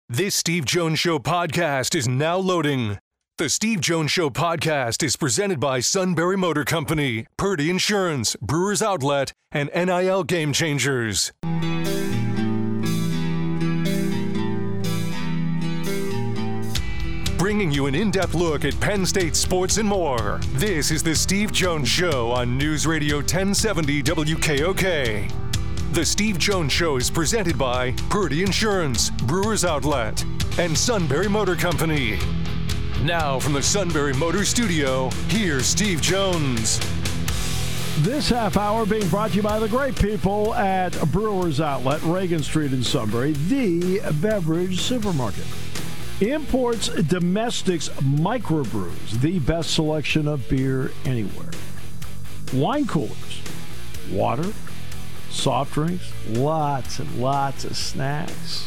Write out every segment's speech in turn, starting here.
This Steve Jones Show podcast is now loading. The Steve Jones Show podcast is presented by Sunbury Motor Company, Purdy Insurance, Brewers Outlet, and NIL Game Changers. Bringing you an in-depth look at Penn State sports and more. This is the Steve Jones Show on News Radio 1070 WKOK. The Steve Jones Show is presented by Purdy Insurance, Brewers Outlet, and Sunbury Motor Company. Now from the Sunbury Motor Studio, here's Steve Jones. This half hour being brought to you by the great people at Brewers Outlet, Reagan Street in Sunbury, the beverage supermarket. Imports, domestics, microbrews, the best selection of beer anywhere. Wine coolers, water, soft drinks, lots and lots of snacks.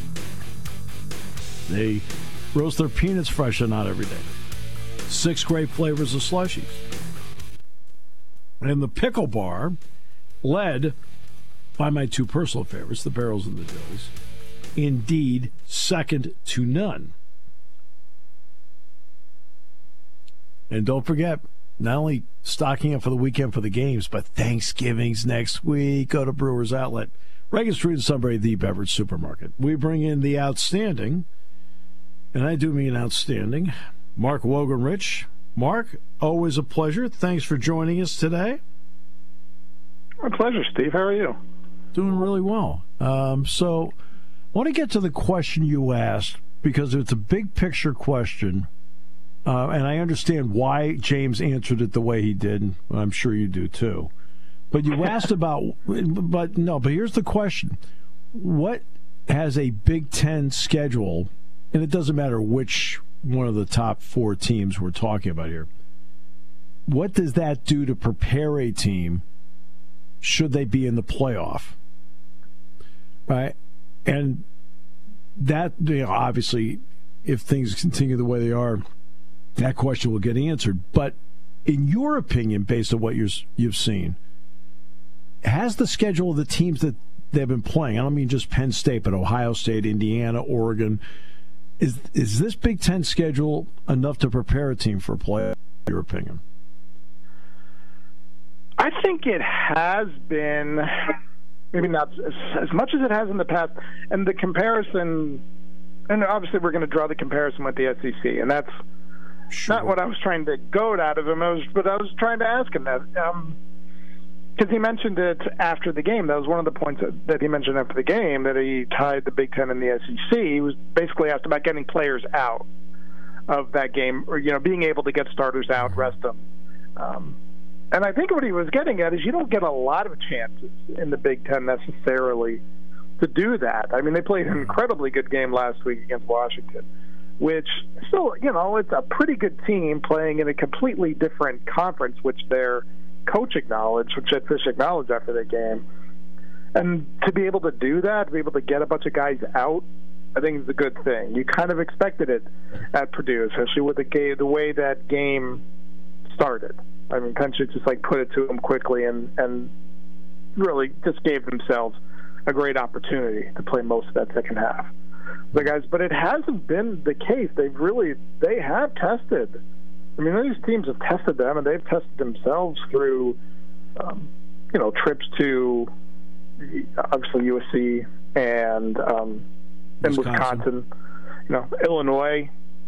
They roast their peanuts fresh and not every day. 6 great flavors of slushies. And the pickle bar, led by my 2 personal favorites, the Barrels and the Dills, indeed second to none. And don't forget, not only stocking up for the weekend for the games, but Thanksgiving's next week. Go to Brewers Outlet, Reagan Street in Sunbury, the beverage supermarket. We bring in the outstanding, and I do mean outstanding, Mark Wogenrich. Mark, always a pleasure. Thanks for joining us today. My pleasure, Steve. How are you? Doing really well. So I want to get to the question you asked, because it's a big picture question, and I understand why James answered it the way he did. I'm sure you do too. But you asked about, but here's the question. What has a Big Ten schedule, and it doesn't matter which one of the top 4 teams we're talking about here, what does that do to prepare a team should they be in the playoff? Right? And that, obviously, if things continue the way they are, that question will get answered. But in your opinion, based on what you've seen, has the schedule of the teams that they've been playing, I don't mean just Penn State, but Ohio State, Indiana, Oregon, is this Big Ten schedule enough to prepare a team for play, in your opinion? I think it has been, maybe not as much as it has in the past. And the comparison, and obviously we're going to draw the comparison with the SEC, and that's not what I was trying to goad out of him, but I was trying to ask him that. Because he mentioned it after the game. That was one of the points that he mentioned after the game, that he tied the Big Ten and the SEC. He was basically asked about getting players out of that game, or being able to get starters out, rest them. And I think what he was getting at is you don't get a lot of chances in the Big Ten necessarily to do that. I mean, they played an incredibly good game last week against Washington, which still, it's a pretty good team playing in a completely different conference, which their coach acknowledged, which Ed Fish acknowledged after the game. And to be able to do that, to be able to get a bunch of guys out, I think is a good thing. You kind of expected it at Purdue, especially with the way that game started. I mean, Penn State just put it to them quickly and really just gave themselves a great opportunity to play most of that second half. But it hasn't been the case. They have tested. I mean, these teams have tested them, and they've tested themselves through, trips to obviously USC and Wisconsin. Illinois,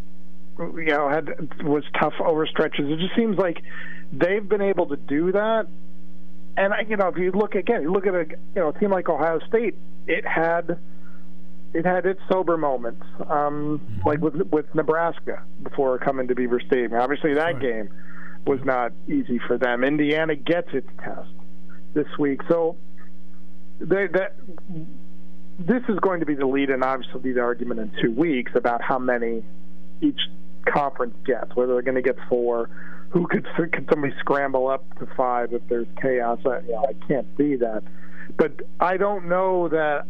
was tough over stretches. It just seems like they've been able to do that. And if you look at a team like Ohio State, it had its sober moments, like with Nebraska before coming to Beaver Stadium. Obviously, that game was not easy for them. Indiana gets its test this week, so this is going to be the lead, and obviously the argument in 2 weeks about how many each conference gets, whether they're going to get 4. Who could somebody scramble up to 5 if there's chaos? I can't see that, but I don't know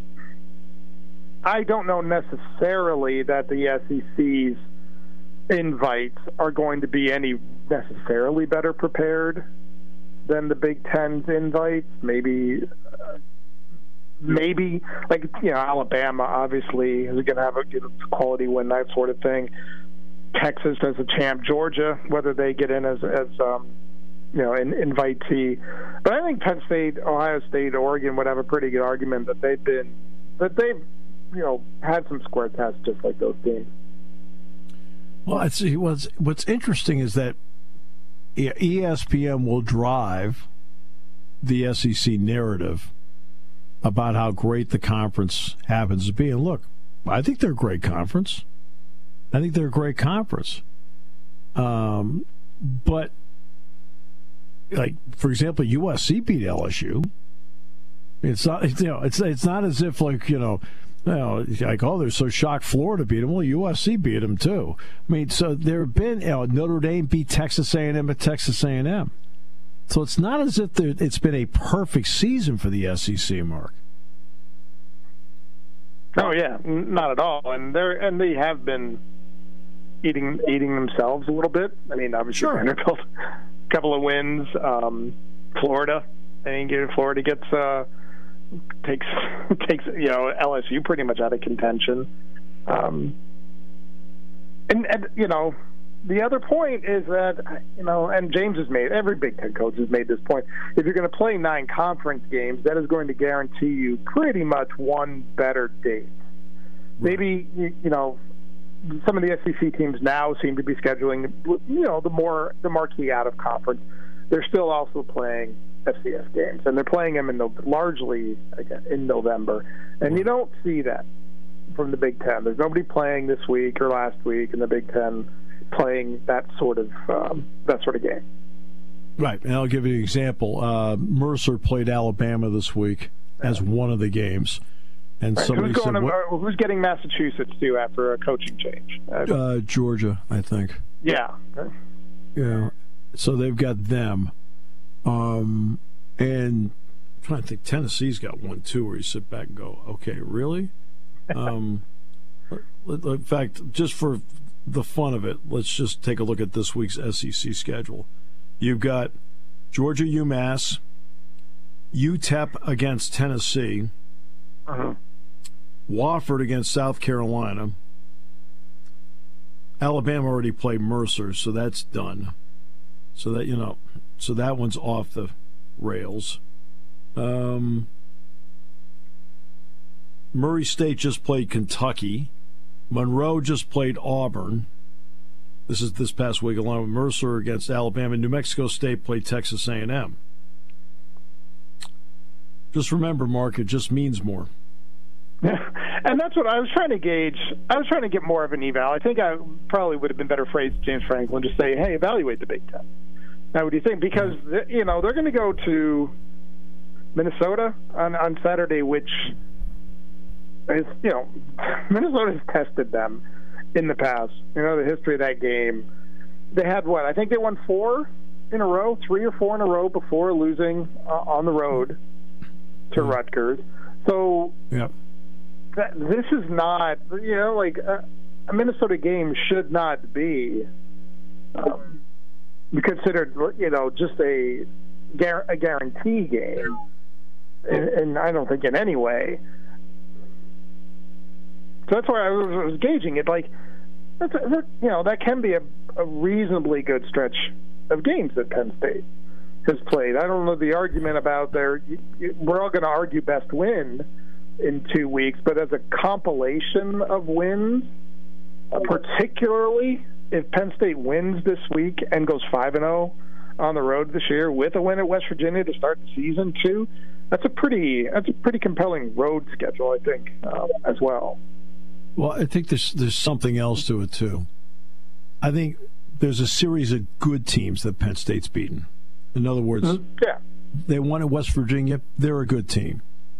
necessarily that the SEC's invites are going to be any necessarily better prepared than the Big Ten's invites. Maybe maybe, like, Alabama obviously is going to have a quality win, that sort of thing. Texas as a champ, Georgia, whether they get in as an invitee. But I think Penn State, Ohio State, Oregon would have a pretty good argument that they've had some square tests just like those teams. Well, what's interesting is that ESPN will drive the SEC narrative about how great the conference happens to be. And look, I think they're a great conference. But, like, for example, USC beat LSU. It's not, it's not as if, like, they're so shocked Florida beat them. Well, USC beat them too. I mean, so there have been, Notre Dame beat Texas A&M at Texas A&M. So it's not as if it's been a perfect season for the SEC, Mark. Oh yeah, not at all. And they have been eating themselves a little bit. I mean, obviously Vanderbilt, a couple of wins. Florida, I think Florida takes LSU pretty much out of contention. And the other point is that, and James has made, every Big Ten coach has made this point, if you're going to play 9 conference games, that is going to guarantee you pretty much one better date. Maybe, some of the SEC teams now seem to be scheduling, the marquee out of conference. They're still also playing FCS games, and they're playing them largely again in November. And you don't see that from the Big Ten. There's nobody playing this week or last week in the Big Ten playing that sort of game. Right, and I'll give you an example. Mercer played Alabama this week as one of the games, and somebody said, "Who's getting Massachusetts too after a coaching change?" Georgia, I think. Yeah. Yeah. So they've got them, and I'm trying to think. Tennessee's got one too, where you sit back and go, "Okay, really?" In fact, just for the fun of it, let's just take a look at this week's SEC schedule. You've got Georgia, UMass, UTEP against Tennessee, Wofford against South Carolina. Alabama already played Mercer, so that's done. So that so that one's off the rails. Murray State just played Kentucky. Monroe just played Auburn. This is this past week, along with Mercer against Alabama. New Mexico State played Texas A&M. Just remember, Mark, it just means more. Yeah, and that's what I was trying to gauge. I was trying to get more of an eval. I think I probably would have been better phrased, James Franklin, to say, hey, evaluate the Big Ten. Now, what do you think? Because, they're going to go to Minnesota on Saturday, which is, Minnesota's tested them in the past. The history of that game. They had what? I think they won 3 or 4 in a row before losing on the road to Rutgers. So this is not, a Minnesota game should not be considered, just a guarantee game. And I don't think in any way. So that's why I was gauging it. Like, that can be a reasonably good stretch of games that Penn State has played. I don't know the argument about we're all going to argue best win in 2 weeks, but as a compilation of wins, particularly if Penn State wins this week and goes 5-0 on the road this year with a win at West Virginia to start the season too, that's a pretty compelling road schedule, I think, as well. Well, I think there's something else to it, too. I think there's a series of good teams that Penn State's beaten. In other words, they won at West Virginia. They're a good team.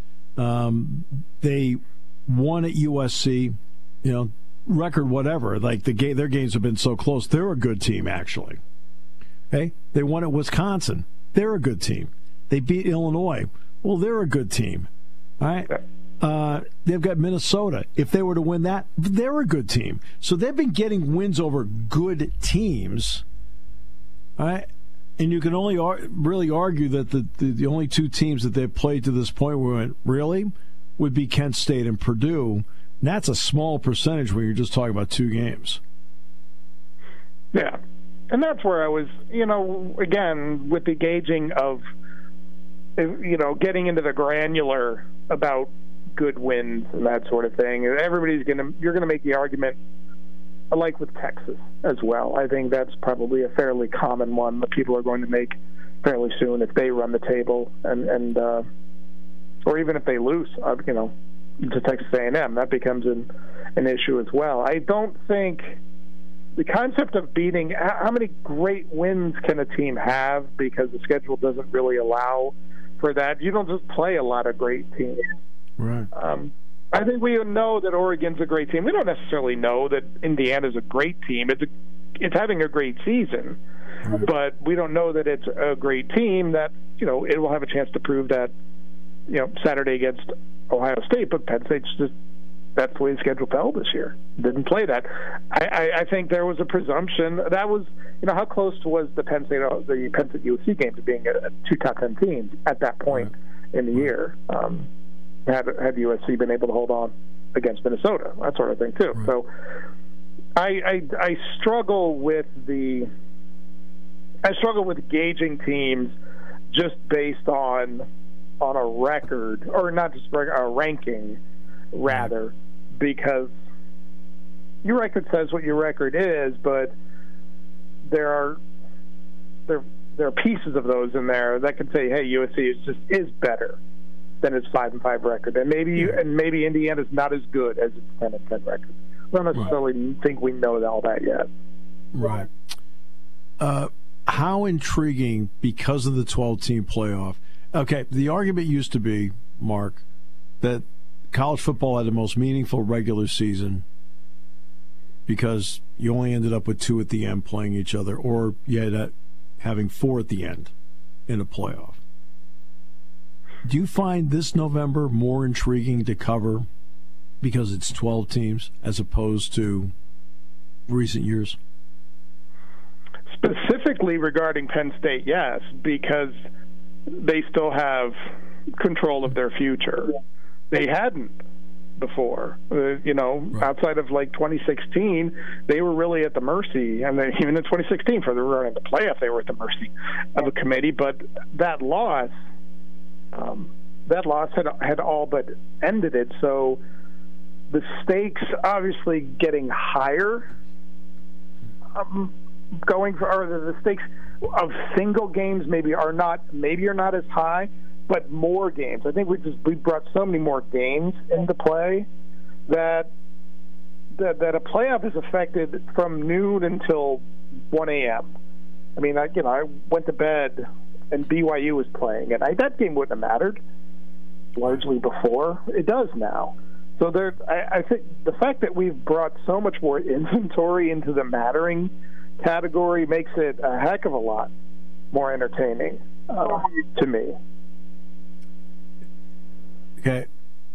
They won at USC, record whatever. Like their games have been so close. They're a good team, actually. Okay? They won at Wisconsin. They're a good team. They beat Illinois. Well, they're a good team. All right? They've got Minnesota. If they were to win that, they're a good team. So they've been getting wins over good teams. All right? And you can only really argue that the only two teams that they've played to this point where we went, really, would be Kent State and Purdue. And that's a small percentage when you're just talking about 2 games. Yeah. And that's where I was, again, with the gauging of, getting into the granular about good wins and that sort of thing. You're going to make the argument, like with Texas as well. I think that's probably a fairly common one that people are going to make fairly soon if they run the table and or even if they lose, to Texas A&M, that becomes an issue as well. I don't think the concept of beating, how many great wins can a team have, because the schedule doesn't really allow for that. You don't just play a lot of great teams. Right. I think we know that Oregon's a great team. We don't necessarily know that Indiana's a great team. It's having a great season, but we don't know that it's a great team that, it will have a chance to prove that, Saturday against Ohio State, but Penn State's just, that's the way the schedule fell this year. Didn't play that. I think there was a presumption. That was, how close was the Penn State USC game to being a 2 top 10 teams at that point in the year? Had USC been able to hold on against Minnesota, that sort of thing too. Right. So I struggle with gauging teams just based on a record, or not just a ranking, rather, because your record says what your record is, but there are pieces of those in there that can say, hey, USC is better than its 5-5 record, and maybe Indiana's not as good as its 10-10 record. We don't necessarily think we know all that yet. Right. How intriguing, because of the 12-team playoff. Okay, the argument used to be, Mark, that college football had the most meaningful regular season because you only ended up with 2 at the end playing each other, or you had having 4 at the end in a playoff. Do you find this November more intriguing to cover because it's 12 teams as opposed to recent years? Specifically regarding Penn State, yes, because they still have control of their future. They hadn't before. Outside of 2016, they were really at the mercy, and even in 2016 for the run of the playoff, they were at the mercy of a committee. But that loss had all but ended it. So the stakes obviously getting higher. The stakes of single games maybe are not as high, but more games. I think we brought so many more games into play that a playoff is affected from noon until 1 a.m. I mean, I went to bed and BYU was playing, and that game wouldn't have mattered largely before. It does now. So I think the fact that we've brought so much more inventory into the mattering category makes it a heck of a lot more entertaining to me. Okay,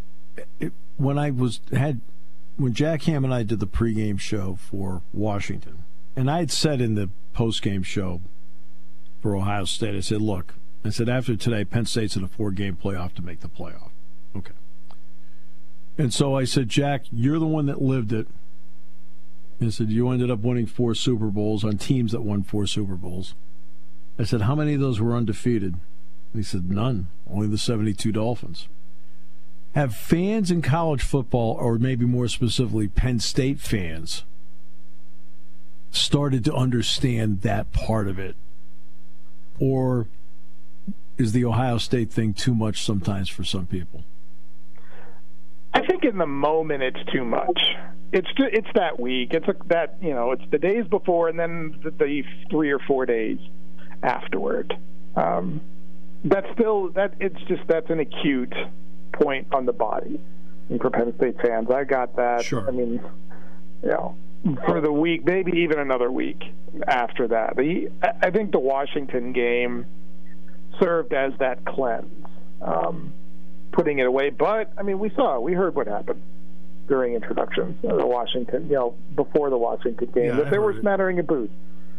when Jack Ham and I did the pregame show for Washington, and I had said in the postgame show for Ohio State, I said, after today, Penn State's in a 4-game playoff to make the playoff. Okay. And so I said, Jack, you're the one that lived it. I said, you ended up winning 4 Super Bowls on teams that won 4 Super Bowls. I said, how many of those were undefeated? And he said, none. Only the 72 Dolphins. Have fans in college football, or maybe more specifically Penn State fans, started to understand that part of it? Or is the Ohio State thing too much sometimes for some people? I think in the moment it's too much. It's that week. It's the days before and then the 3 or 4 days afterward. That's an acute point on the body. And for Penn State fans, I got that. Sure. I mean, for the week, maybe even another week after that. I think the Washington game served as that cleanse, putting it away. But I mean, we heard what happened during introductions of the Washington, before the Washington game, that there were smattering of boos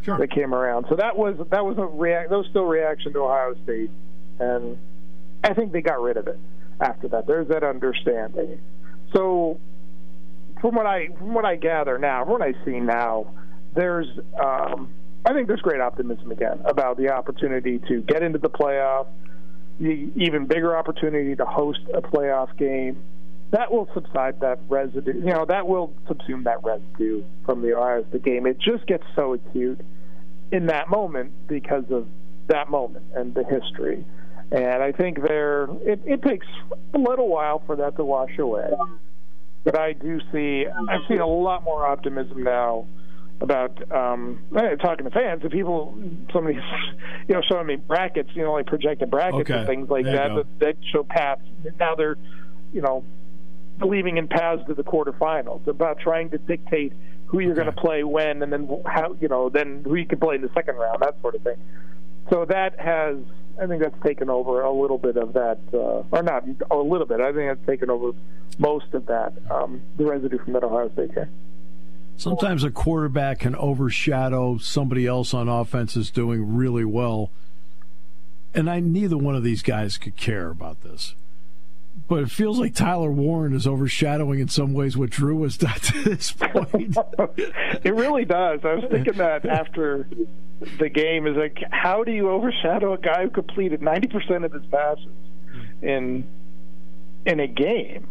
that came around. So that was still reaction to Ohio State, and I think they got rid of it after that. There's that understanding. So from what I gather now, from what I see now, there's I think there's great optimism again about the opportunity to get into the playoff, the even bigger opportunity to host a playoff game. That will subside that residue. That will subsume that residue from the Ohio State game. It just gets so acute in that moment because of that moment and the history. And I think it takes a little while for that to wash away. But I've seen a lot more optimism now about talking to fans and people. Somebody's showing me brackets, like projected brackets and things like that show paths. Now they're believing in paths to the quarterfinals, about trying to dictate who you're going to play when, and then how then who you can play in the second round, that sort of thing. So I think that's taken over a little bit of that, or not a little bit. I think that's taken over most of that, the residue from that Ohio State game. Sometimes a quarterback can overshadow somebody else on offense is doing really well. And neither one of these guys could care about this. But it feels like Tyler Warren is overshadowing in some ways what Drew has done to this point. It really does. I was thinking that after the game, is like, how do you overshadow a guy who completed 90% of his passes in a game?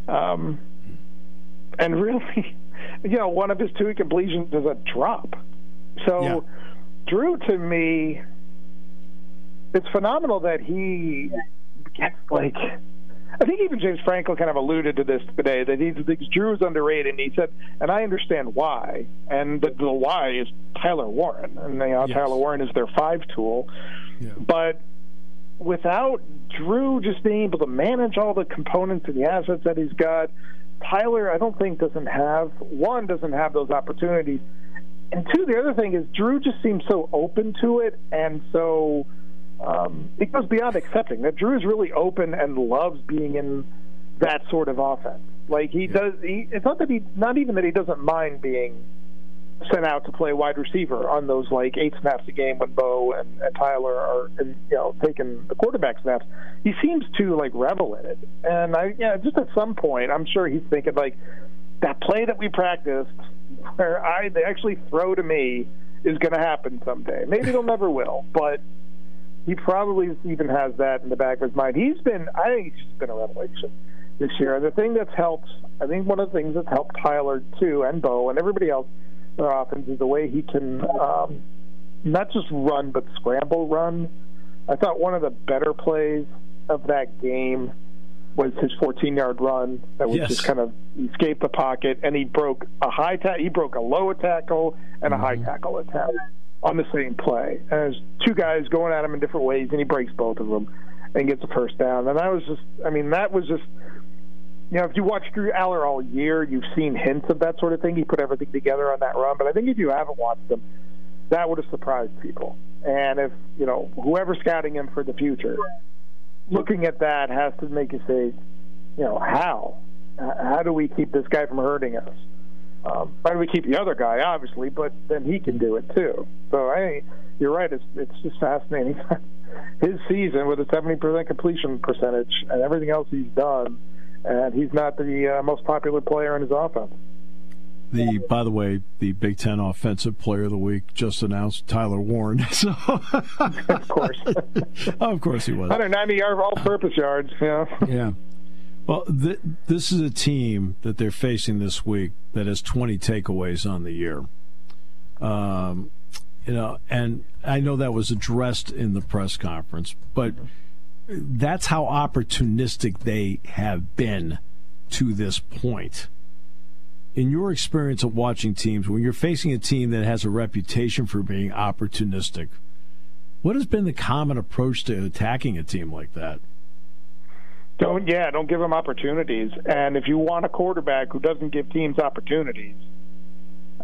And really, one of his two completions is a drop. So Drew, to me, it's phenomenal that he gets I think even James Franco kind of alluded to this today, that he thinks Drew is underrated, and he said, and I understand why, and the why is Tyler Warren, and Tyler Warren is their 5 tool, but without Drew just being able to manage all the components and the assets that he's got, Tyler, I don't think doesn't have those opportunities, and 2, the other thing is Drew just seems so open to it, and so it goes beyond accepting that Drew is really open and loves being in that sort of offense. Like it's not even that he doesn't mind being sent out to play wide receiver on those 8 snaps a game when Bo and Tyler are taking the quarterback snaps. He seems to revel in it, and just at some point I'm sure he's thinking that play that we practiced where they actually throw to me is going to happen someday. Maybe it'll never will, but he probably even has that in the back of his mind. I think he's just been a revelation this year. And the thing that's helped, I think one of the things that's helped Tyler too, and Bo and everybody else in their offense, is the way he can not just run but scramble run. I thought one of the better plays of that game was his 14-yard run that was just kind of escaped the pocket, and he broke a low tackle and a high tackle attempt on the same play. And there's 2 guys going at him in different ways, and he breaks both of them and gets a first down. And that was just, if you watch Drew Aller all year, you've seen hints of that sort of thing. He put everything together on that run. But I think if you haven't watched him, that would have surprised people. And if, whoever's scouting him for the future, looking at that has to make you say, how do we keep this guy from hurting us? How do we keep the other guy, obviously, but then he can do it too. So you're right. It's just fascinating. His season with a 70% completion percentage and everything else he's done, and he's not the most popular player in his offense. By the way, the Big Ten Offensive Player of the Week just announced Tyler Warren. So, of course, of course he was. 190 all-purpose yards. Yeah. Well, this is a team that they're facing this week that has 20 takeaways on the year. And I know that was addressed in the press conference, but that's how opportunistic they have been to this point. In your experience of watching teams, when you're facing a team that has a reputation for being opportunistic, what has been the common approach to attacking a team like that? Don't give them opportunities. And if you want a quarterback who doesn't give teams opportunities, I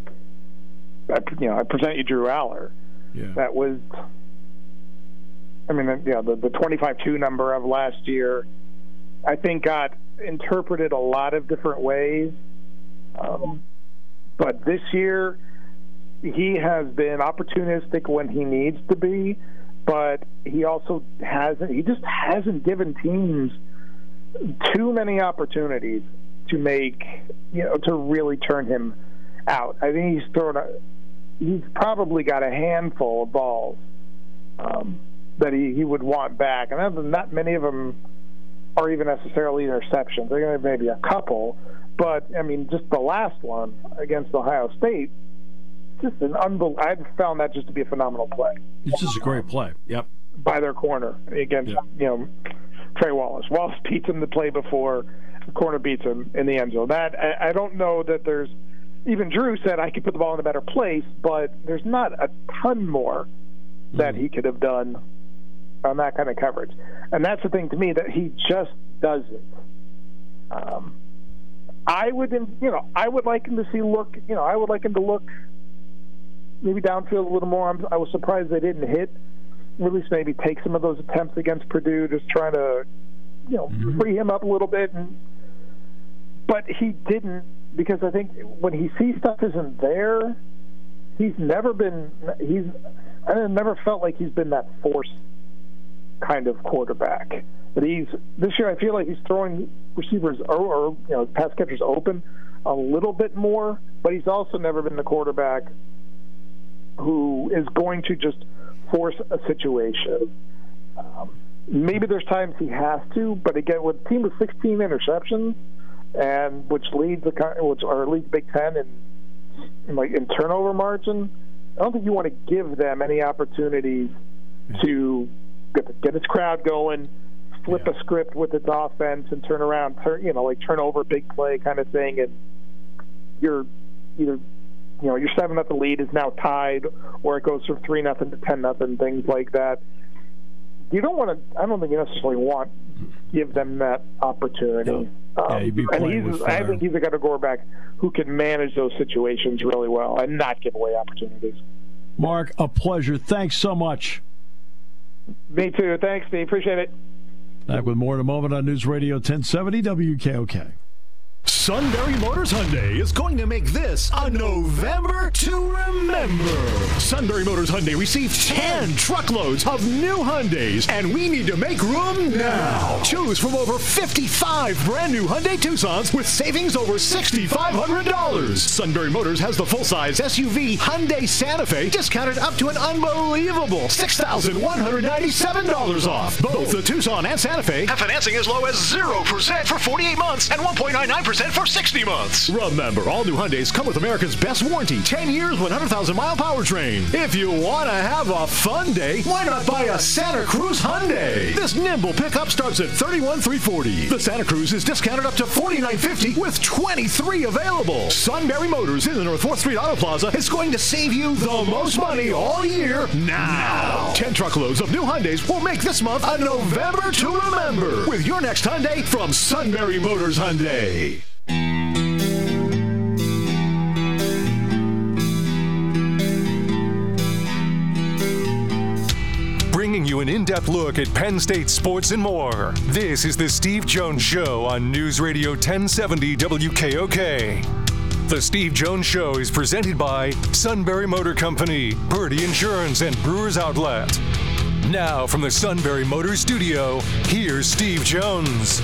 present you Drew Aller. Yeah. That was, the 25-2 number of last year, I think got interpreted a lot of different ways. But this year, he has been opportunistic when he needs to be, but he also just hasn't given teams too many opportunities to make, to really turn him out. I think he's probably got a handful of balls that he would want back, and not many of them are even necessarily interceptions. They're going to have maybe a couple, but I mean, just the last one against Ohio State, just an I've found that just to be a phenomenal play. It's just a great play. Yep. By their corner against Trey Wallace. Wallace beats him the play before, the corner beats him in the end zone. That I don't know that there's. Even Drew said I could put the ball in a better place, but there's not a ton more that he could have done on that kind of coverage. And that's the thing to me, that he just doesn't. I would like him to I would like him to look maybe downfield a little more. I was surprised they didn't hit, or at least maybe take some of those attempts against Purdue, just trying to, free him up a little bit. But he didn't, because I think when he sees stuff isn't there, I never felt like he's been that force kind of quarterback. But this year I feel like he's throwing receivers or pass catchers open a little bit more, but he's also never been the quarterback who is going to just force a situation. Maybe there's times he has to, but again, with a team with 16 interceptions, and which leads Big Ten in turnover margin, I don't think you want to give them any opportunities to get its crowd going, flip a script with its offense, and turn around, turn over big play kind of thing, and your 7-0 lead is now tied, or it goes from 3-0 to 10-0, things like that. You don't want to. I don't think you necessarily want to give them that opportunity. You'd be playing with fire. I think he's a guy to quarterback who can manage those situations really well and not give away opportunities. Mark, a pleasure. Thanks so much. Me too. Thanks, Steve. Appreciate it. Back with more in a moment on News Radio 1070 WKOK. Sunbury Motors Hyundai is going to make this a November to remember. Sunbury Motors Hyundai received 10 truckloads of new Hyundais, and we need to make room now. Choose from over 55 brand new Hyundai Tucsons with savings over $6,500. Sunbury Motors has the full-size SUV Hyundai Santa Fe discounted up to an unbelievable $6,197 off. Both the Tucson and Santa Fe have financing as low as 0% for 48 months and 1.99% for 60 months. Remember, all new Hyundais come with America's best warranty, 10 years, 100,000-mile powertrain. If you want to have a fun day, why not buy a Santa Cruz Hyundai? This nimble pickup starts at $31,340. The Santa Cruz is discounted up to $49,50 with 23 available. Sunbury Motors in the North 4th Street Auto Plaza is going to save you the most money all year now. 10 truckloads of new Hyundais will make this month a November to remember with your next Hyundai from Sunbury Motors Hyundai. Bringing you an in-depth look at Penn State sports and more. This is the Steve Jones Show on News Radio 1070 WKOK. The Steve Jones Show is presented by Sunbury Motor Company, Purdy Insurance, and Brewers Outlet. Now from the Sunbury Motor Studio, here's Steve Jones.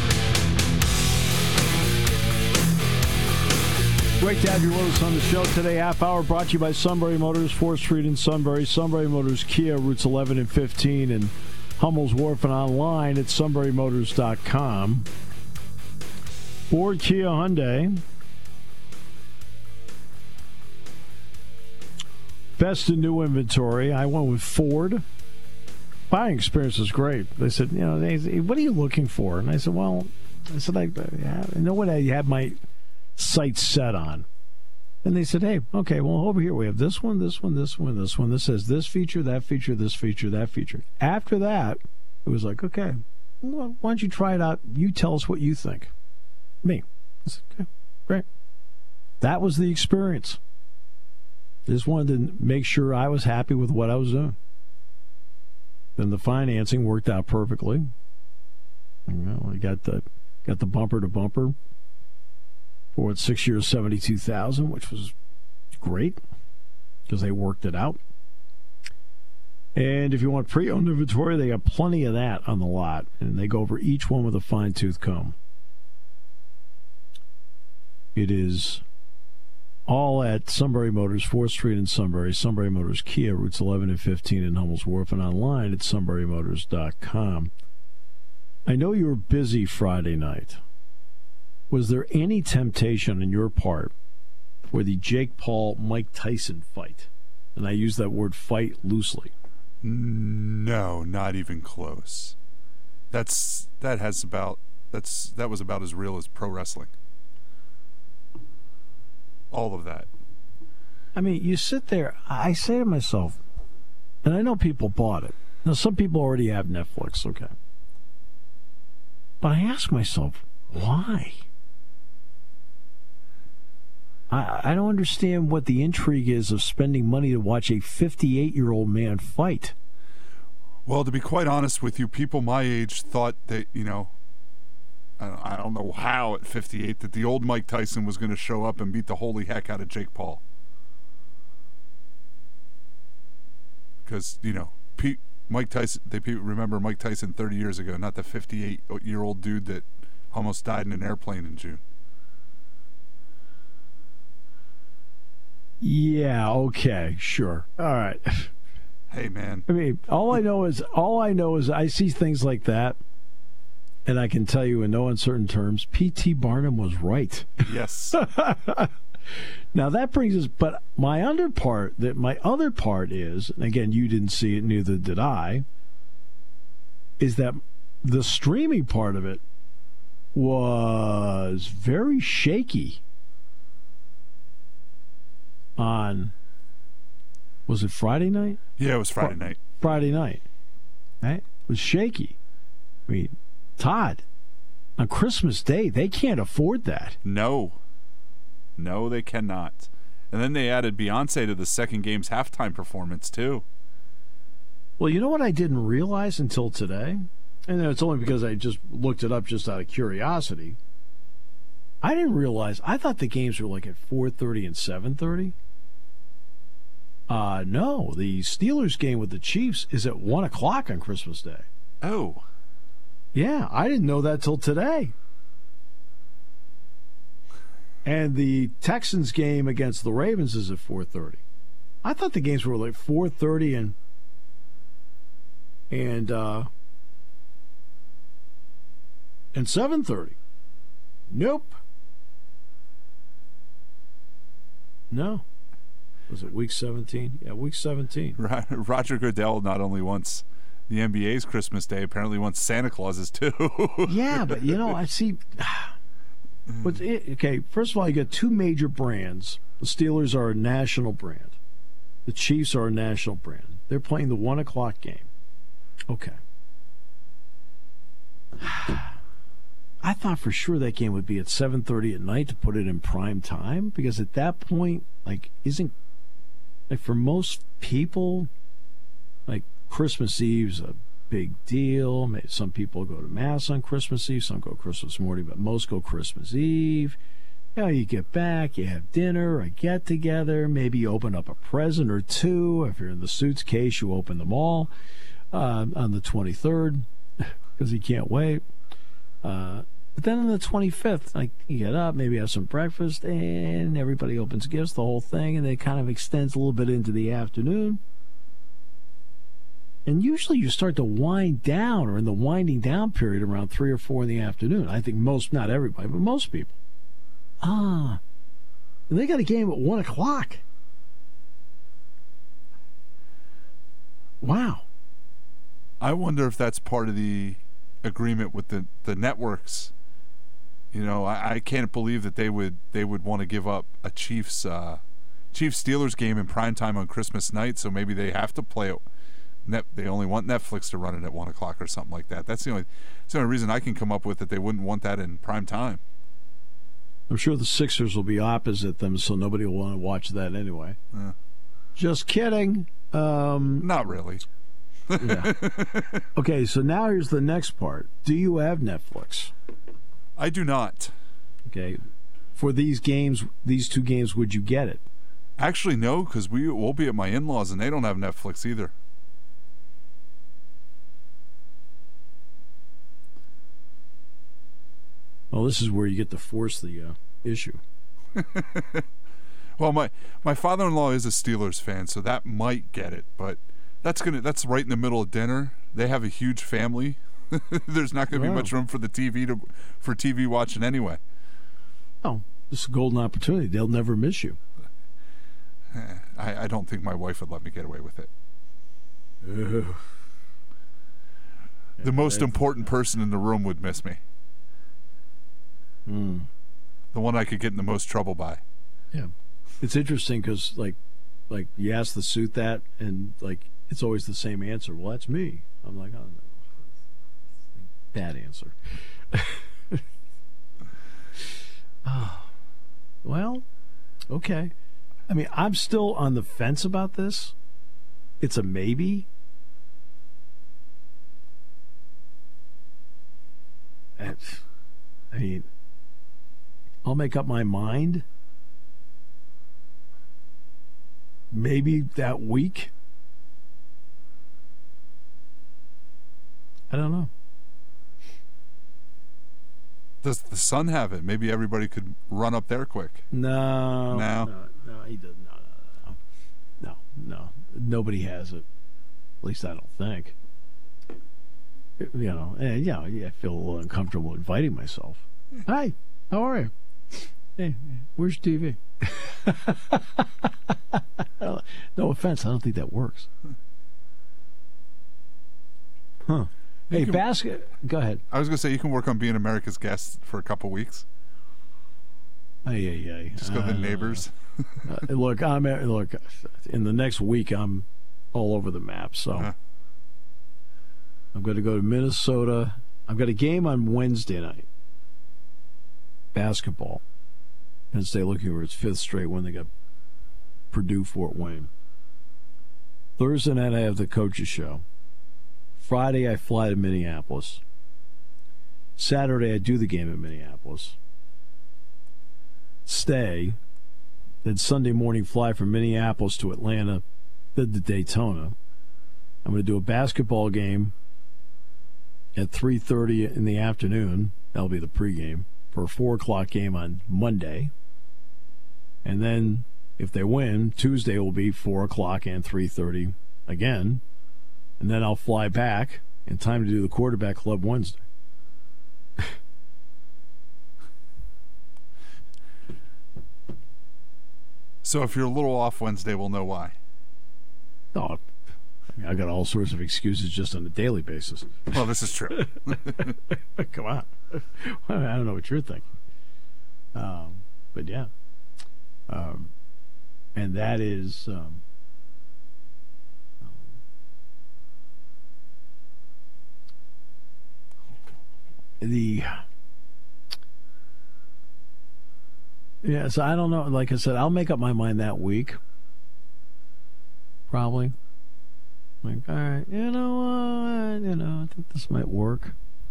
Great to have you with us on the show today. Half hour brought to you by Sunbury Motors, 4th Street in Sunbury. Sunbury Motors Kia, routes 11 and 15, and Hummel's Wharf, and online at sunburymotors.com. Ford, Kia, Hyundai. Best in new inventory. I went with Ford. Buying experience is great. They said, what are you looking for? And I said, I know what I have my sights set on. And they said, hey, okay, well, over here we have this one, this one, this one, this one. This says this feature, that feature, this feature, that feature. After that, it was like, okay, well, why don't you try it out? You tell us what you think. Me. I said, okay, great. That was the experience. Just wanted to make sure I was happy with what I was doing. Then the financing worked out perfectly. We got the bumper to bumper for 6 years, $72,000, which was great. because they worked it out. And if you want pre-owned inventory, they got plenty of that on the lot, and they go over each one with a fine-tooth comb. It is all at Sunbury Motors, 4th Street in Sunbury, Sunbury Motors Kia, routes 11 and 15 in Hummel's Wharf, and online at sunburymotors.com. I know you were busy Friday night. Was there any temptation on your part for the Jake Paul-Mike Tyson fight? And I use that word fight loosely. No, not even close. That was about as real as pro wrestling. All of that. I mean, you sit there, I say to myself, and I know people bought it. Now, some people already have Netflix, okay. But I ask myself, why? I don't understand what the intrigue is of spending money to watch a 58-year-old man fight. Well, to be quite honest with you, people my age thought that, I don't know how at 58 that the old Mike Tyson was going to show up and beat the holy heck out of Jake Paul. Because, Mike Tyson, remember Mike Tyson 30 years ago, not the 58-year-old dude that almost died in an airplane in June. Yeah, okay, sure. All right. Hey, man. I mean, all I know is I see things like that, and I can tell you in no uncertain terms, P.T. Barnum was right. Yes. Now that brings us, but my other part is, and again, you didn't see it, neither did I, is that the streaming part of it was very shaky on, was it Friday night? Yeah, it was Friday night. Friday night. Right? It was shaky. I mean, Todd, on Christmas Day, they can't afford that. No, they cannot. And then they added Beyonce to the second game's halftime performance, too. Well, you know what I didn't realize until today? And it's only because I just looked it up just out of curiosity. I didn't realize, I thought the games were like at 4:30 and 7:30. No, the Steelers game with the Chiefs is at 1 o'clock on Christmas Day. Oh. Yeah, I didn't know that till today. And the Texans game against the Ravens is at 4:30. I thought the games were like 4:30 and 7:30. Nope. No. Was it week 17? Yeah, week 17. Roger Goodell not only wants the NBA's Christmas Day, apparently wants Santa Claus's too. Yeah, but I see. Okay, first of all, you got two major brands. The Steelers are a national brand. The Chiefs are a national brand. They're playing the 1 o'clock game. Okay. I thought for sure that game would be at 7:30 at night to put it in prime time, because at that point, for most people, Christmas Eve's a big deal. Maybe some people go to Mass on Christmas Eve, some go Christmas morning, but most go Christmas Eve. You get back, you have dinner, a get-together, maybe you open up a present or two. If you're in the Suits case, you open them all on the 23rd because you can't wait. But then on the 25th, you get up, maybe have some breakfast, and everybody opens gifts, the whole thing, and it kind of extends a little bit into the afternoon. And usually you start to wind down, or in the winding down period around 3 or 4 in the afternoon. I think not everybody, but most people. And they got a game at 1 o'clock. Wow. I wonder if that's part of the agreement with the networks. I can't believe that they would want to give up a Chiefs Steelers game in primetime on Christmas night, so maybe they have to play it. They only want Netflix to run it at 1 o'clock or something like that. That's the only reason I can come up with that they wouldn't want that in prime time. I'm sure the Sixers will be opposite them, so nobody will want to watch that anyway. Just kidding. Not really. Yeah. Okay, so now here's the next part. Do you have Netflix? I do not. Okay. For these games, these two games, would you get it? Actually, no, because we'll be at my in-laws, and they don't have Netflix either. Well, this is where you get to force the issue. Well, my father-in-law is a Steelers fan, so that might get it, but that's right in the middle of dinner. They have a huge family. There's not going to be much room for the TV watching anyway. Oh, this is a golden opportunity. They'll never miss you. I don't think my wife would let me get away with it. The most important person in the room would miss me. The one I could get in the most trouble by. Yeah. It's interesting because, like you ask the suit that, and, it's always the same answer. Well, that's me. I'm like, oh, no. Bad answer. Well, okay. I mean, I'm still on the fence about this. It's a maybe. I mean, I'll make up my mind. Maybe that week. I don't know. Does the son have it? Maybe everybody could run up there quick. No, he doesn't. No. Nobody has it. At least I don't think. I feel a little uncomfortable inviting myself. Hi, how are you? Hey, where's TV? No offense, I don't think that works. Huh. Hey, basket. Go ahead. I was going to say, you can work on being America's guest for a couple weeks. Just go to the neighbors. Look, in the next week, I'm all over the map. So I'm going to go to Minnesota. I've got a game on Wednesday night. Basketball. Penn State looking for its fifth straight win. They got Purdue, Fort Wayne. Thursday night, I have the coaches show. Friday, I fly to Minneapolis. Saturday, I do the game in Minneapolis. Stay. Then Sunday morning, fly from Minneapolis to Atlanta, then to Daytona. I'm going to do a basketball game at 3:30 in the afternoon. That'll be the pregame for a 4 o'clock game on Monday. And then, if they win, Tuesday will be 4 o'clock and 3:30 again. And then I'll fly back in time to do the quarterback club Wednesday. So if you're a little off Wednesday, we'll know why. Oh, I got all sorts of excuses just on a daily basis. Well, this is true. Come on. I don't know what you're thinking. But yeah. And that is... so I don't know. Like I said, I'll make up my mind that week. Probably. Like, all right, I think this might work.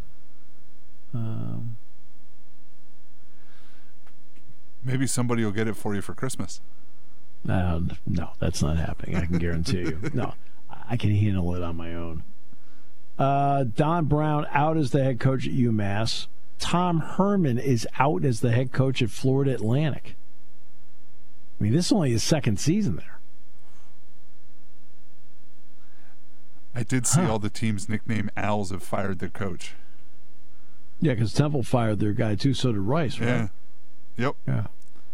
Maybe somebody will get it for you for Christmas. No, that's not happening. I can guarantee you. No, I can handle it on my own. Don Brown out as the head coach at UMass. Tom Herman is out as the head coach at Florida Atlantic. I mean, this is only his second season there. I did see all the teams nicknamed Owls have fired their coach. Yeah, because Temple fired their guy too, so did Rice, right? Yeah. Yep. Yeah.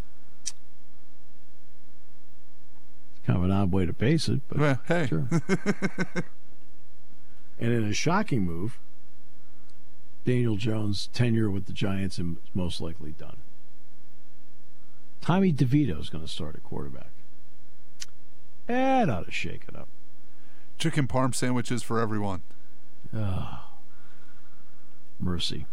It's kind of an odd way to base it, but well, hey. Sure. And in a shocking move, Daniel Jones' tenure with the Giants is most likely done. Tommy DeVito is going to start at quarterback. That ought to shake it up. Chicken parm sandwiches for everyone. Oh, mercy.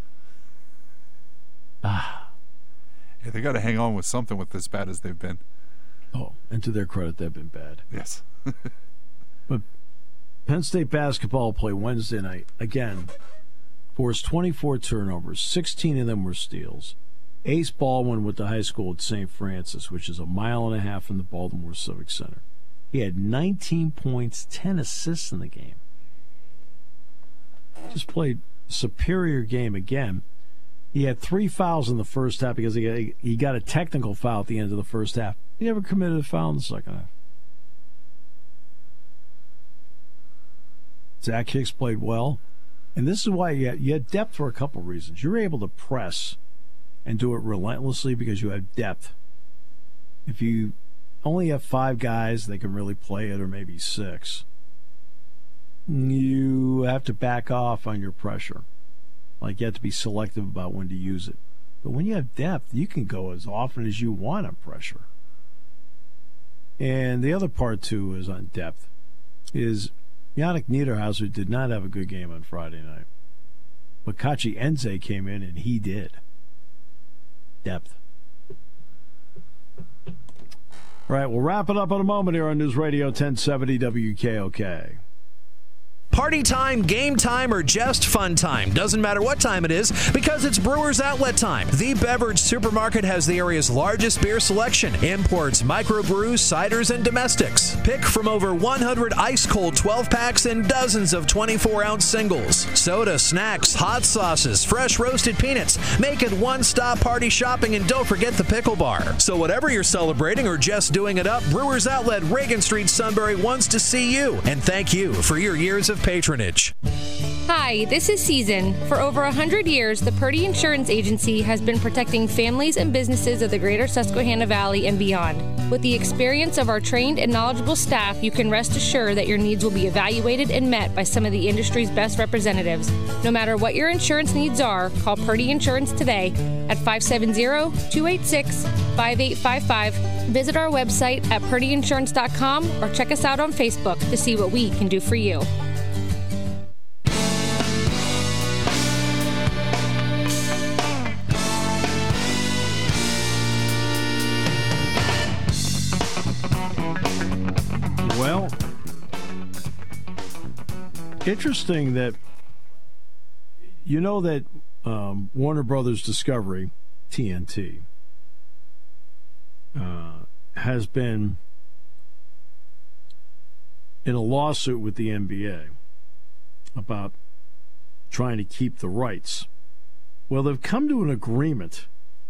Yeah, they got to hang on with something with as bad as they've been. Oh, and to their credit, they've been bad. Yes. But Penn State basketball will play Wednesday night. Again, forced 24 turnovers. 16 of them were steals. Ace Baldwin went to high school at St. Francis, which is 1.5 miles from the Baltimore Civic Center. He had 19 points, 10 assists in the game. Just played a superior game again. He had 3 fouls in the first half because he got a technical foul at the end of the first half. He never committed a foul in the second half. Zach Hicks played well. And this is why you had depth for a couple reasons. You're able to press and do it relentlessly because you have depth. If you only have 5 guys that can really play it, or maybe 6, you have to back off on your pressure. Like, you have to be selective about when to use it. But when you have depth, you can go as often as you want on pressure. And the other part, too, is on depth, is Yannick Niederhauser did not have a good game on Friday night. But Kachi Enze came in, and he did. Depth. All right, we'll wrap it up in a moment here on News Radio 1070 WKOK. Party time, game time, or just fun time. Doesn't matter what time it is, because it's Brewers Outlet time. The Beverage Supermarket has the area's largest beer selection. Imports, microbrews, ciders, and domestics. Pick from over 100 ice-cold 12-packs and dozens of 24-ounce singles. Soda, snacks, hot sauces, fresh roasted peanuts. Make it one-stop party shopping, and don't forget the pickle bar. So whatever you're celebrating or just doing it up, Brewers Outlet, Reagan Street, Sunbury wants to see you. And thank you for your years of patronage. Hi, this is Season. For over 100 years, the Purdy Insurance Agency has been protecting families and businesses of the greater Susquehanna Valley and beyond. With the experience of our trained and knowledgeable staff, you can rest assured that your needs will be evaluated and met by some of the industry's best representatives. No matter what your insurance needs are, call Purdy Insurance today at 570-286-5855. Visit our website at purdyinsurance.com or check us out on Facebook to see what we can do for you. Well, interesting that you know that Warner Brothers Discovery, TNT, has been in a lawsuit with the NBA about trying to keep the rights. Well, they've come to an agreement,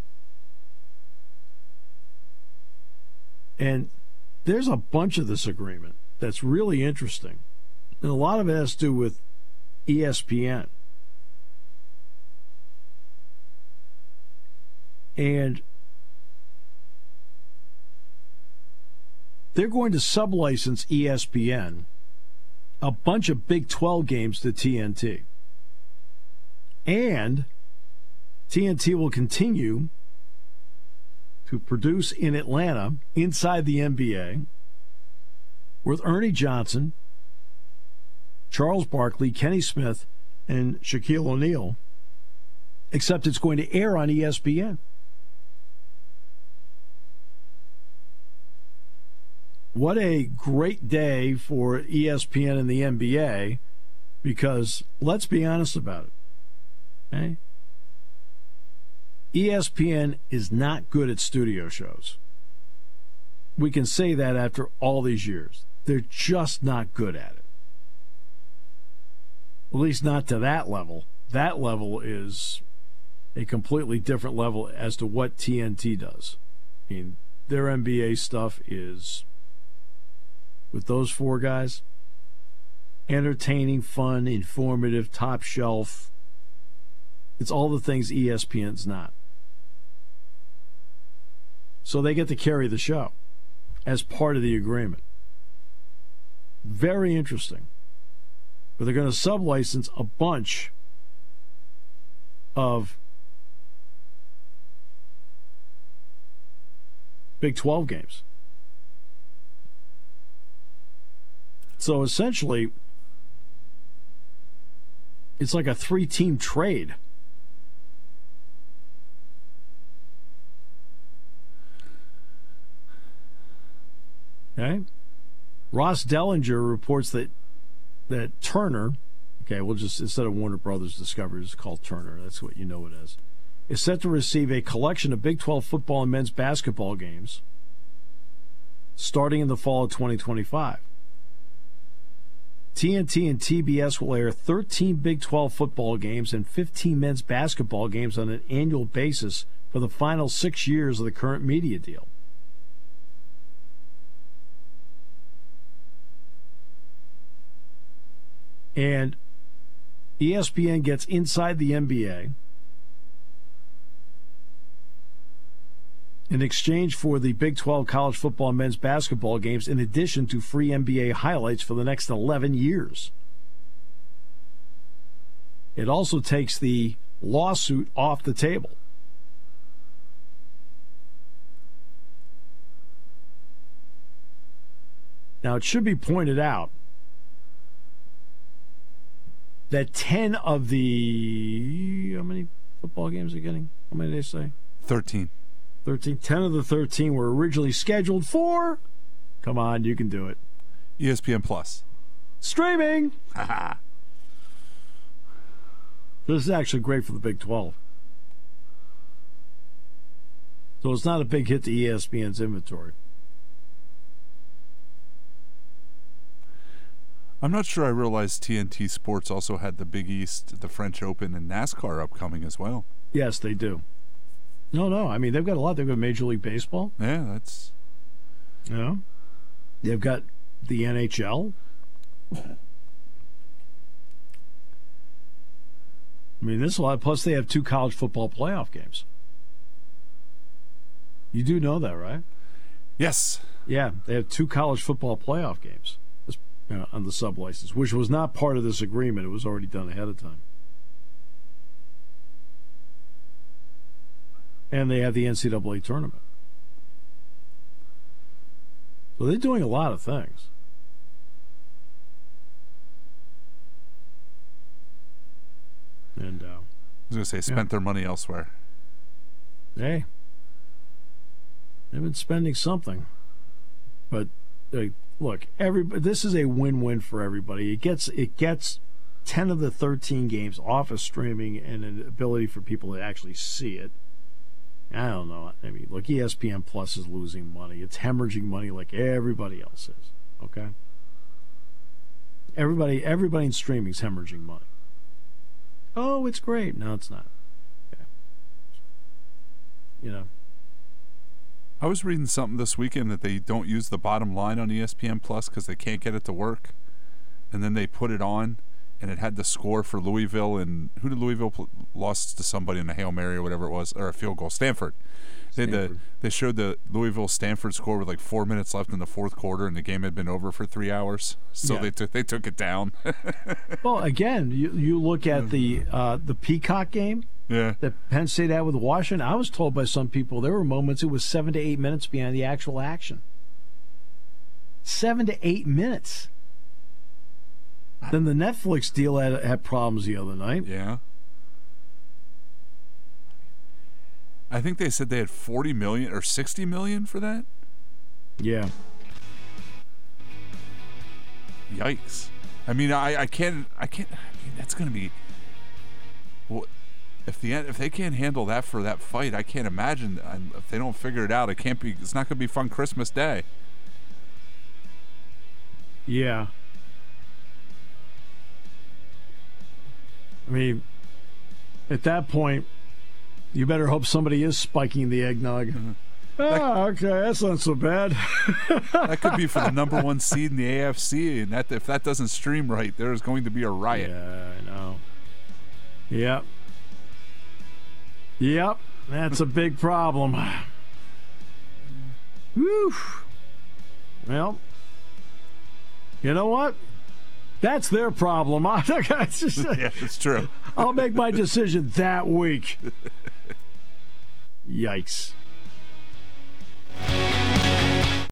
and there's a bunch of this agreement that's really interesting. And a lot of it has to do with ESPN. And they're going to sublicense ESPN a bunch of Big 12 games to TNT. And TNT will continue to produce in Atlanta, inside the NBA, with Ernie Johnson, Charles Barkley, Kenny Smith, and Shaquille O'Neal, except it's going to air on ESPN. What a great day for ESPN and the NBA, because let's be honest about it. Okay? ESPN is not good at studio shows. We can say that after all these years. They're just not good at it. At least not to that level. That level is a completely different level as to what TNT does. I mean, their NBA stuff is, with those 4 guys, entertaining, fun, informative, top shelf. It's all the things ESPN's not. So they get to carry the show as part of the agreement. Very interesting. But they're going to sublicense a bunch of Big 12 games. So essentially, it's like a 3-team trade. Okay? Ross Dellinger reports that Turner, okay, we'll just, instead of Warner Brothers Discovery, it's called Turner. That's what you know it as. is set to receive a collection of Big 12 football and men's basketball games starting in the fall of 2025. TNT and TBS will air 13 Big 12 football games and 15 men's basketball games on an annual basis for the final 6 years of the current media deal. And ESPN gets inside the NBA in exchange for the Big 12 college football and men's basketball games, in addition to free NBA highlights for the next 11 years. It also takes the lawsuit off the table. Now, it should be pointed out that 10 of the... How many football games are you getting? How many did they say? 13. 10 of the 13 were originally scheduled for... Come on, you can do it. ESPN Plus. Streaming! This is actually great for the Big 12. So it's not a big hit to ESPN's inventory. I'm not sure I realized TNT Sports also had the Big East, the French Open, and NASCAR upcoming as well. Yes, they do. No. I mean, they've got a lot. They've got Major League Baseball. Yeah, that's... Yeah. They've got the NHL. I mean, this is a lot. Plus, they have 2 college football playoff games. You do know that, right? Yes. Yeah, they have 2 college football playoff games on the sub-license, which was not part of this agreement. It was already done ahead of time. And they have the NCAA tournament. So they're doing a lot of things. And I was going to say, spent their money elsewhere. Hey, they've been spending something. But look, this is a win-win for everybody. It gets 10 of the 13 games off of streaming and an ability for people to actually see it. I don't know. I mean, look, ESPN Plus is losing money. It's hemorrhaging money like everybody else is. Okay? Everybody in streaming is hemorrhaging money. Oh, it's great. No, it's not. Okay. You know. I was reading something this weekend that they don't use the bottom line on ESPN Plus because they can't get it to work. And then they put it on, and it had the score for Louisville. And who did Louisville lost to somebody in a Hail Mary or whatever it was, or a field goal? Stanford. They showed the Louisville-Stanford score with like 4 minutes left in the fourth quarter, and the game had been over for 3 hours. So yeah. they took it down. Well, again, you look at the Peacock game. Yeah. That Penn State had with Washington. I was told by some people there were moments it was 7 to 8 minutes behind the actual action. 7 to 8 minutes. Then the Netflix deal had problems the other night. Yeah. I think they said they had 40 million or 60 million for that. Yeah. Yikes. I mean, I can't. I mean, that's going to be. Well, if they can't handle that for that fight, I can't imagine. If they don't figure it out, it's not going to be fun Christmas Day. Yeah. I mean, at that point, you better hope somebody is spiking the eggnog. Mm-hmm. Okay, that's not so bad. That could be for the number 1 seed in the AFC, and if that doesn't stream right, there's going to be a riot. Yeah, I know. Yep, that's a big problem. Whew. Well, you know what? That's their problem. Yeah, it's true. I'll make my decision that week. Yikes.